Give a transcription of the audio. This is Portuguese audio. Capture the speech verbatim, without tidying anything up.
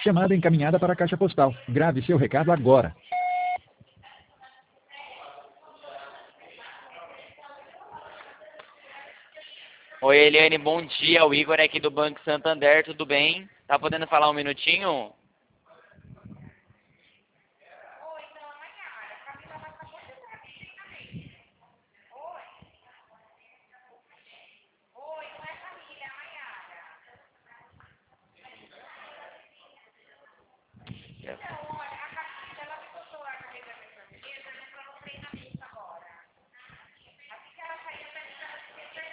Chamada encaminhada para a caixa postal. Grave seu recado agora. Oi, Eliane, bom dia. O Igor é aqui do Banco Santander, tudo bem? Tá podendo falar um minutinho?